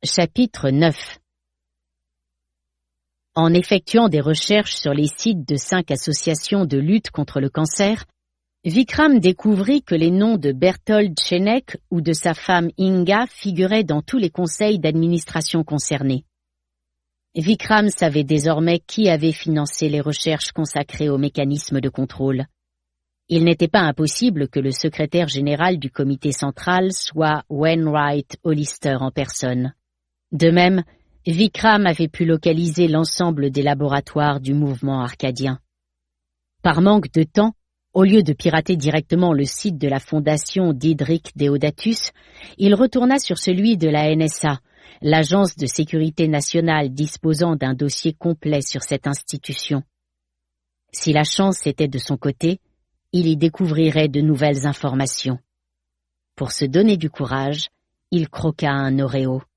Chapitre 9. En effectuant des recherches sur les sites de 5 associations de lutte contre le cancer, Vikram découvrit que les noms de Berthold Chenek ou de sa femme Inga figuraient dans tous les conseils d'administration concernés. Vikram savait désormais qui avait financé les recherches consacrées aux mécanismes de contrôle. Il n'était pas impossible que le secrétaire général du comité central soit Wainwright Hollister en personne. De même, Vikram avait pu localiser l'ensemble des laboratoires du mouvement arcadien. Par manque de temps, au lieu de pirater directement le site de la fondation Diedrich Deodatus, il retourna sur celui de la NSA, l'agence de sécurité nationale disposant d'un dossier complet sur cette institution. Si la chance était de son côté, il y découvrirait de nouvelles informations. Pour se donner du courage, il croqua un Oreo.